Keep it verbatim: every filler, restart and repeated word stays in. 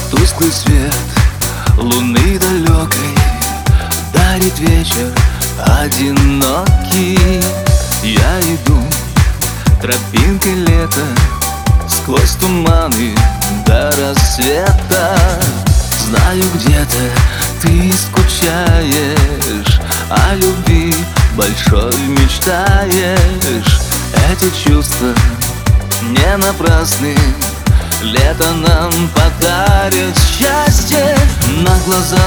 Тусклый свет луны далекой дарит вечер одинокий. Я иду тропинкой лета сквозь туманы до рассвета. Знаю, где-то ты скучаешь, о любви большой мечтаешь. Эти чувства не напрасны, лето нам подарит счастье. На глаза